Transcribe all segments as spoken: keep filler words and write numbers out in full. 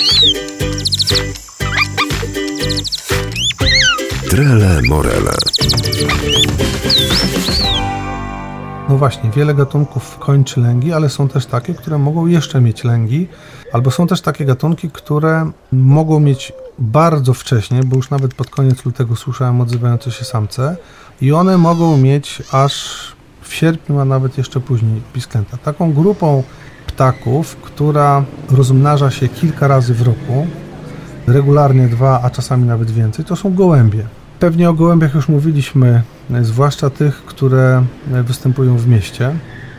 Trele Morele. No właśnie, wiele gatunków kończy lęgi, ale są też takie, które mogą jeszcze mieć lęgi, albo są też takie gatunki, które mogą mieć bardzo wcześnie, bo już nawet pod koniec lutego słyszałem odzywające się samce i one mogą mieć aż w sierpniu, a nawet jeszcze później pisklęta. Taką grupą ptaków, która rozmnaża się kilka razy w roku, regularnie dwa, a czasami nawet więcej, to są gołębie. Pewnie o gołębiach już mówiliśmy, zwłaszcza tych, które występują w mieście.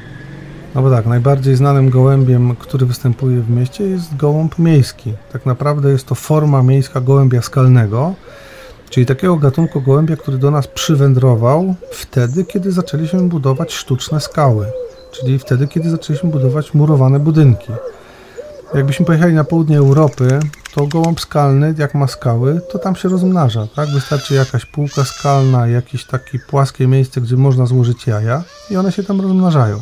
No bo tak, najbardziej znanym gołębiem, który występuje w mieście, jest gołąb miejski. Tak naprawdę jest to forma miejska gołębia skalnego, czyli takiego gatunku gołębia, który do nas przywędrował wtedy, kiedy zaczęliśmy budować sztuczne skały, czyli wtedy, kiedy zaczęliśmy budować murowane budynki. Jakbyśmy pojechali na południe Europy, to gołąb skalny, jak ma skały, to tam się rozmnaża, tak? Wystarczy jakaś półka skalna, jakieś takie płaskie miejsce, gdzie można złożyć jaja i one się tam rozmnażają.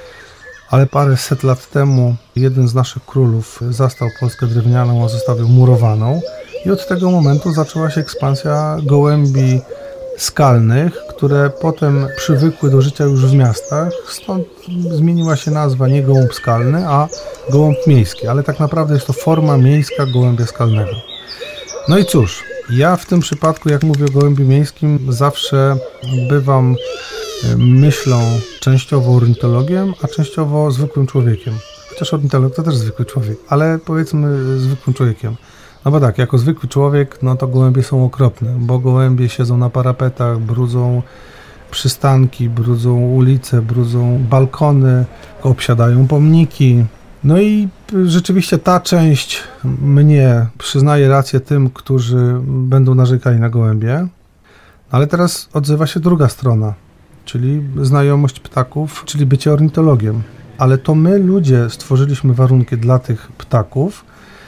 Ale parę set lat temu jeden z naszych królów zastał Polskę drewnianą, a zostawił murowaną i od tego momentu zaczęła się ekspansja gołębi skalnych, które potem przywykły do życia już w miastach, stąd zmieniła się nazwa nie gołąb skalny, a gołąb miejski, ale tak naprawdę jest to forma miejska gołębia skalnego. No i cóż, ja w tym przypadku, jak mówię o gołębiu miejskim, zawsze bywam myślą częściowo ornitologiem, a częściowo zwykłym człowiekiem. Chociaż ornitolog to też zwykły człowiek, ale powiedzmy zwykłym człowiekiem. No bo tak, jako zwykły człowiek, no to gołębie są okropne, bo gołębie siedzą na parapetach, brudzą przystanki, brudzą ulice, brudzą balkony, obsiadają pomniki. No i rzeczywiście ta część mnie przyznaje rację tym, którzy będą narzekali na gołębie. Ale teraz odzywa się druga strona, czyli znajomość ptaków, czyli bycie ornitologiem. Ale to my, ludzie, stworzyliśmy warunki dla tych ptaków,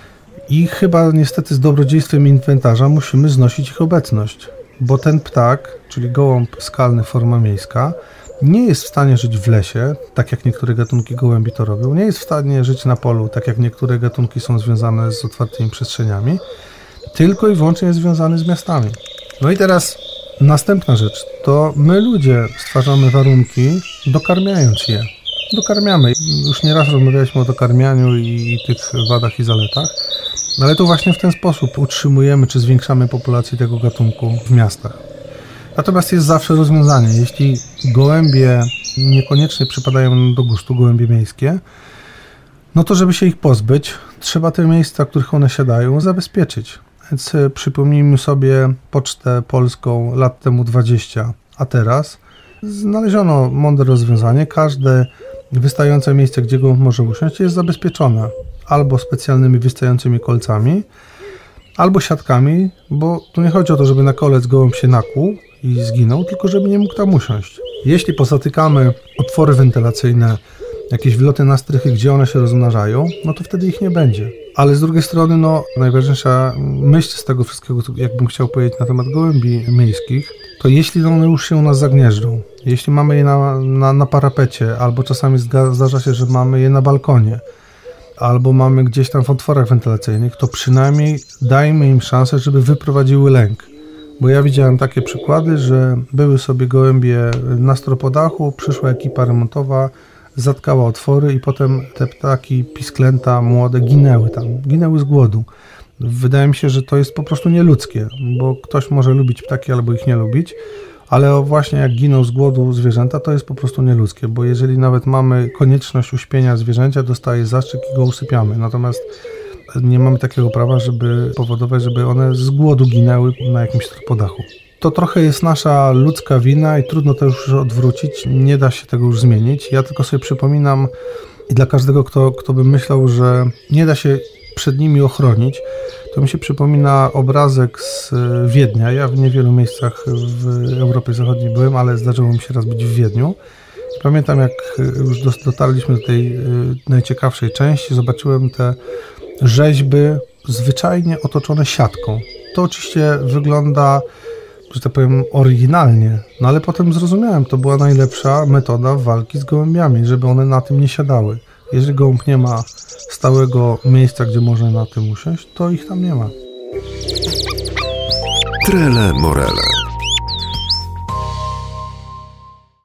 i chyba niestety z dobrodziejstwem inwentarza musimy znosić ich obecność, bo ten ptak, czyli gołąb skalny forma miejska, nie jest w stanie żyć w lesie, tak jak niektóre gatunki gołębi to robią, nie jest w stanie żyć na polu, tak jak niektóre gatunki są związane z otwartymi przestrzeniami, tylko i wyłącznie jest związany z miastami. No i teraz następna rzecz, to my ludzie stwarzamy warunki, dokarmiając je. Dokarmiamy. Już nieraz rozmawialiśmy o dokarmianiu i tych wadach i zaletach. No ale to właśnie w ten sposób utrzymujemy czy zwiększamy populację tego gatunku w miastach. Natomiast jest zawsze rozwiązanie. Jeśli gołębie niekoniecznie przypadają do gustu, gołębie miejskie, no to żeby się ich pozbyć, trzeba te miejsca, w których one siadają, zabezpieczyć. Więc przypomnijmy sobie Pocztę Polską lat temu dwadzieścia, a teraz znaleziono mądre rozwiązanie. Każde wystające miejsce, gdzie gołąb może usiąść, jest zabezpieczone. Albo specjalnymi wystającymi kolcami, albo siatkami, bo tu nie chodzi o to, żeby na kolec gołąb się nakłuł i zginął, tylko żeby nie mógł tam usiąść. Jeśli pozatykamy otwory wentylacyjne, jakieś wloty na strychy, gdzie one się rozmnażają, no to wtedy ich nie będzie. Ale z drugiej strony, no najważniejsza myśl z tego wszystkiego, jakbym chciał powiedzieć na temat gołębi miejskich, to jeśli one już się u nas zagnieżdżą, jeśli mamy je na, na, na parapecie, albo czasami zdarza się, że mamy je na balkonie, albo mamy gdzieś tam w otworach wentylacyjnych, to przynajmniej dajmy im szansę, żeby wyprowadziły lęk. Bo ja widziałem takie przykłady, że były sobie gołębie na stropodachu, przyszła ekipa remontowa, zatkała otwory i potem te ptaki, pisklęta młode ginęły tam, ginęły z głodu. Wydaje mi się, że to jest po prostu nieludzkie, bo ktoś może lubić ptaki albo ich nie lubić, ale właśnie jak giną z głodu zwierzęta, to jest po prostu nieludzkie, bo jeżeli nawet mamy konieczność uśpienia zwierzęcia, dostaje zastrzyk i go usypiamy. Natomiast nie mamy takiego prawa, żeby powodować, żeby one z głodu ginęły na jakimś podachu. To trochę jest nasza ludzka wina i trudno to już odwrócić, nie da się tego już zmienić. Ja tylko sobie przypominam i dla każdego, kto, kto by myślał, że nie da się przed nimi ochronić, to mi się przypomina obrazek z Wiednia. Ja w niewielu miejscach w Europie Zachodniej byłem, ale zdarzyło mi się raz być w Wiedniu. Pamiętam, jak już dotarliśmy do tej najciekawszej części, zobaczyłem te rzeźby zwyczajnie otoczone siatką. To oczywiście wygląda, że tak powiem, oryginalnie, no ale potem zrozumiałem, to była najlepsza metoda walki z gołębiami, żeby one na tym nie siadały. Jeżeli gołąb nie ma stałego miejsca, gdzie może na tym usiąść, to ich tam nie ma. Trele Morele.